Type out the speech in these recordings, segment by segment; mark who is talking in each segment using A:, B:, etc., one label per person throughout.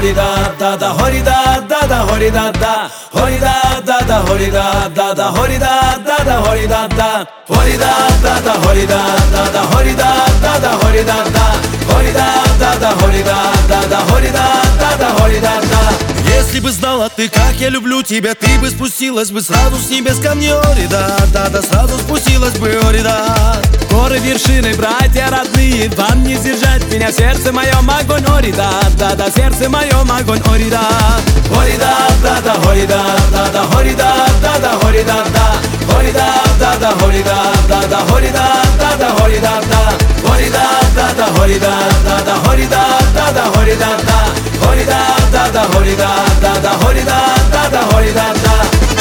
A: hori da da da hori da da da hori da da hori da da da hori da da da hori da da da hori da da hori da da da hori da da da hori da da da hori da da hori da да да hori да да да hori да да да hori да да.
B: Если бы знала ты, как я люблю тебя, ты бы спустилась бы сразу с небес ко мне, ори да, да, да, сразу спустилась бы, ори да.
A: Горы, вершины, братья родные, вам не сдержать меня, в сердце моем огонь, ори да, да, да, в сердце моем огонь, ори да. Hori da da da hori da da da hori da da da hori da da hori da da da hori da da da hori da da da hori da da hori da da da hori da da da hori da da da hori da da hori da da da hori da da da hori da da da hori da da.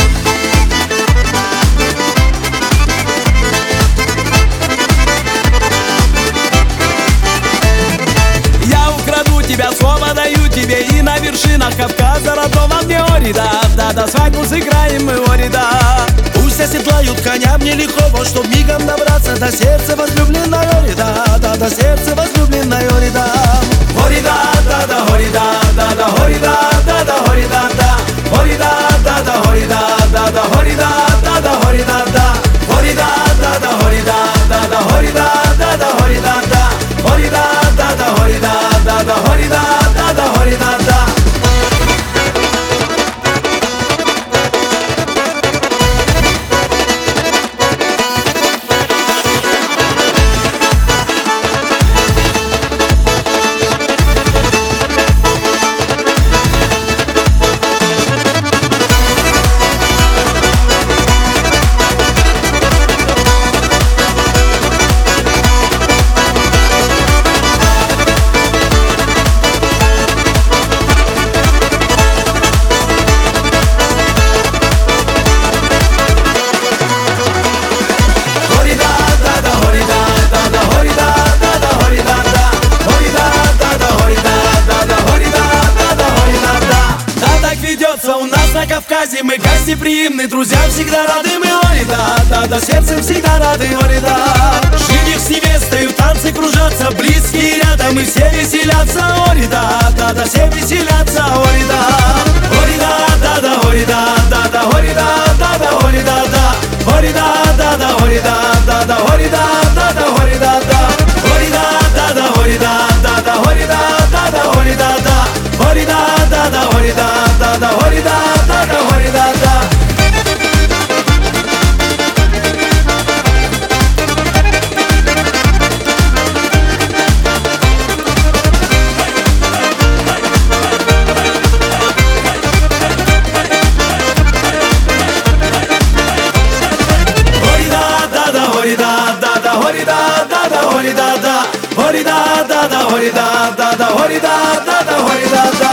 A: Я украду тебя, слово даю тебе, и на вершинах Кавказа родного мне ори да, да, да, свадьбу сыграем мы, ори да.
B: Пусть оседлают коня мне лихого, чтоб мигом добраться до сердца возлюбленной, ори да, да, до сердца возлюбленной, ори да.
A: Hori da da da hori da da da hori da da da hori da da hori da da da hori da da da hori da da da hori da da hori da da da hori da da da hori da da da hori da da hori da da da hori da da da hori da da da hori da da. У нас на Кавказе мы гостеприимны, друзья всегда рады мы, ори да, да, да, сердцем всегда рады, ори да. Жених с невестой в танце кружатся, близкие рядом и все веселятся, ори да, да, да, все веселятся, ори да. Ори да, да, да, ори да, да, да, ори да, да, да, ори да, да, ори да, да, да, ори да, да, да, ори да, да, да, ори да, да, ори да, да, да, ори да, да, да, ори да, да, да, ори да, да, ори да, да, да, ори да, да, да, ори да, да, да, ори да, да. Hori da da da hori da da da hori da da hori da da da hori da da da hori da da da hori da da.